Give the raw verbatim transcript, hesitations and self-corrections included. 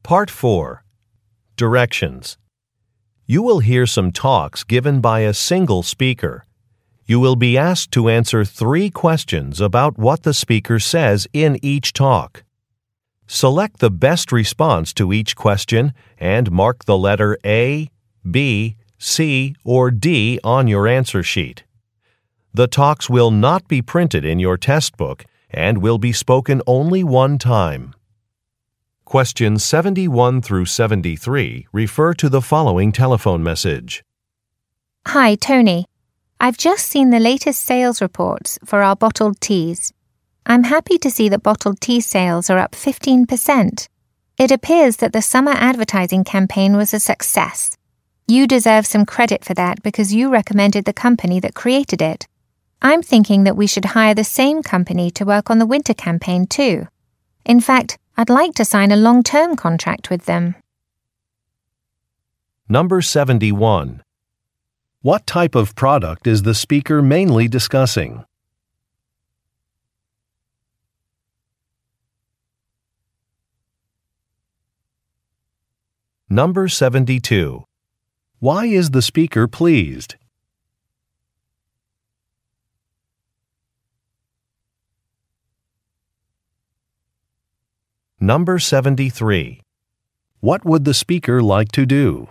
Part four. Directions. You will hear some talks given by a single speaker. You will be asked to answer three questions about what the speaker says in each talk. Select the best response to each question and mark the letter A, B, C, or D on your answer sheet. The talks will not be printed in your test book and will be spoken only one time. Questions seventy-one through seventy-three refer to the following telephone message. Hi, Tony. I've just seen the latest sales reports for our bottled teas. I'm happy to see that bottled tea sales are up fifteen percent. It appears that the summer advertising campaign was a success. You deserve some credit for that because you recommended the company that created it. I'm thinking that we should hire the same company to work on the winter campaign too. In fact, I'd like to sign a long-term contract with them. Number seventy-one. What type of product is the speaker mainly discussing? Number seventy-two. Why is the speaker pleased? Number seventy-three. What would the speaker like to do?